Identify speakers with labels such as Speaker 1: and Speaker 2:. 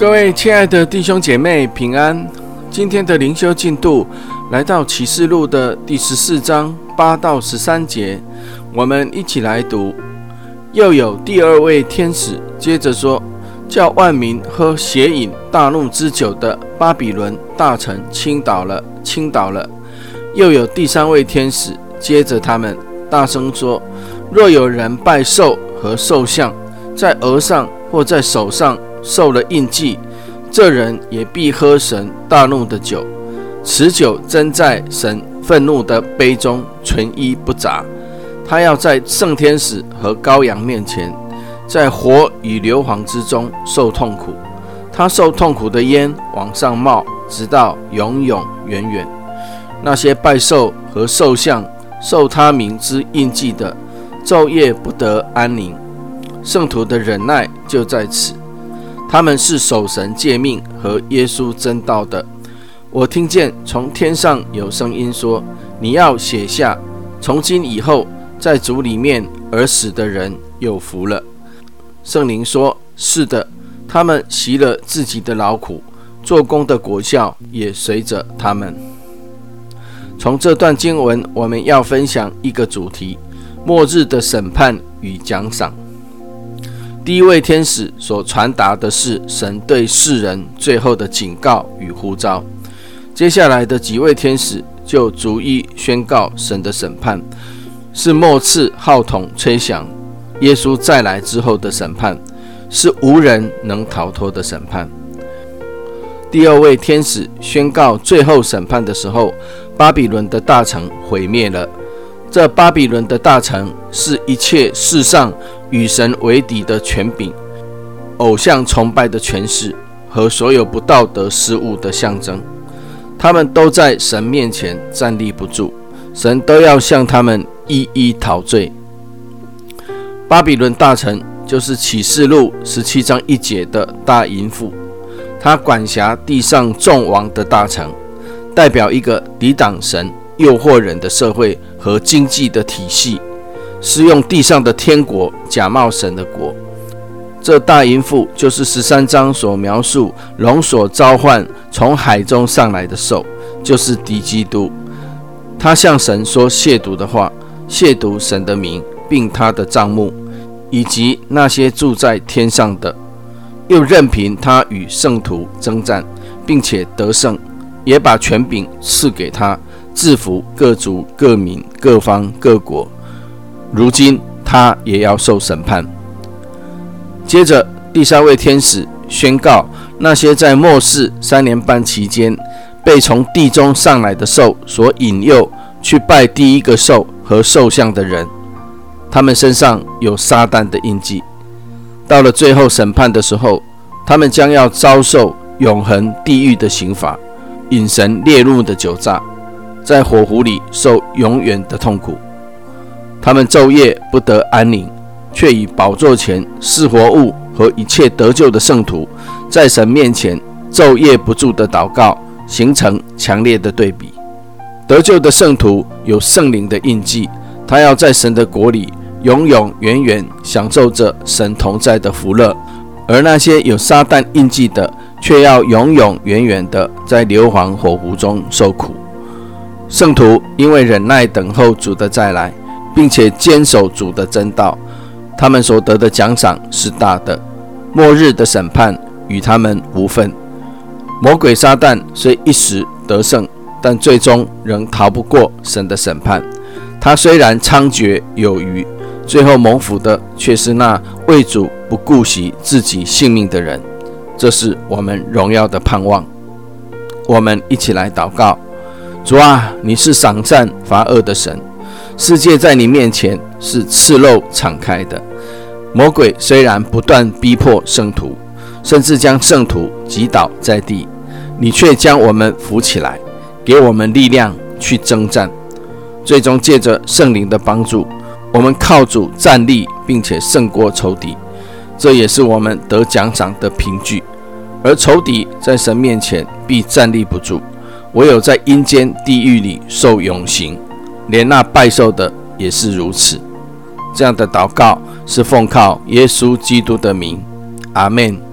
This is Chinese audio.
Speaker 1: 各位亲爱的弟兄姐妹平安，今天的灵修进度来到启示录的第14章8到13节，我们一起来读。又有第二位天使接着说，叫万民喝血饮大怒之酒的巴比伦大城倾倒了，倾倒了。又有第三位天使接着他们大声说，若有人拜兽和兽像，在额上或在手上受了印记，这人也必喝神大怒的酒，此酒真在神愤怒的杯中，纯一不杂。他要在圣天使和羔羊面前，在火与硫磺之中受痛苦。他受痛苦的烟往上冒，直到永永远远。那些拜兽和兽像受他名之印记的，昼夜不得安宁。圣徒的忍耐就在此，他们是守神诫命和耶稣真道的。我听见从天上有声音说，你要写下，从今以后在主里面而死的人有福了。圣灵说，是的，他们习了自己的劳苦，做工的果效也随着他们。从这段经文，我们要分享一个主题：末日的审判与奖赏。第一位天使所传达的是神对世人最后的警告与呼召，接下来的几位天使就逐一宣告神的审判，是末次号筒吹响，耶稣再来之后的审判，是无人能逃脱的审判。第二位天使宣告最后审判的时候，巴比伦的大城毁灭了。这巴比伦的大城是一切世上与神为敌的权柄、偶像崇拜的权势和所有不道德事物的象征，他们都在神面前站立不住，神都要向他们一一讨罪。巴比伦大城就是启示录17章1节的大淫妇，他管辖地上众王的大城，代表一个抵挡神、诱惑人的社会和经济的体系，是用地上的天国假冒神的国。这大淫妇就是13章所描述龙所召唤从海中上来的兽，就是敌基督。他向神说亵渎的话，亵渎神的名，并他的帐幕，以及那些住在天上的，又任凭他与圣徒征战，并且得胜，也把权柄赐给他，制服各族、各民、各方、各国。如今他也要受审判。接着第三位天使宣告，那些在末世3年半期间被从地中上来的兽所引诱去拜第一个兽和兽像的人，他们身上有撒旦的印记。到了最后审判的时候，他们将要遭受永恒地狱的刑罚，引神烈怒的酒榨，在火湖里受永远的痛苦。他们昼夜不得安宁，却以宝座前是活物和一切得救的圣徒在神面前昼夜不住的祷告，形成强烈的对比。得救的圣徒有圣灵的印记，他要在神的国里永永远远享受着神同在的福乐，而那些有撒旦印记的，却要永永远远的在硫磺火湖中受苦。圣徒因为忍耐等候主的再来，并且坚守主的真道，他们所得的奖赏是大的。末日的审判与他们无分。魔鬼撒旦虽一时得胜，但最终仍逃不过神的审判。他虽然猖獗有余，最后蒙福的却是那为主不顾惜自己性命的人。这是我们荣耀的盼望。我们一起来祷告。主啊，你是赏善罚恶的神，世界在你面前是赤露敞开的。魔鬼虽然不断逼迫圣徒，甚至将圣徒击倒在地，你却将我们扶起来，给我们力量去征战。最终借着圣灵的帮助，我们靠主站立，并且胜过仇敌，这也是我们得奖赏的凭据。而仇敌在神面前必站立不住，唯有在阴间地狱里受永刑，连那拜兽的也是如此。这样的祷告是奉靠耶稣基督的名，阿们。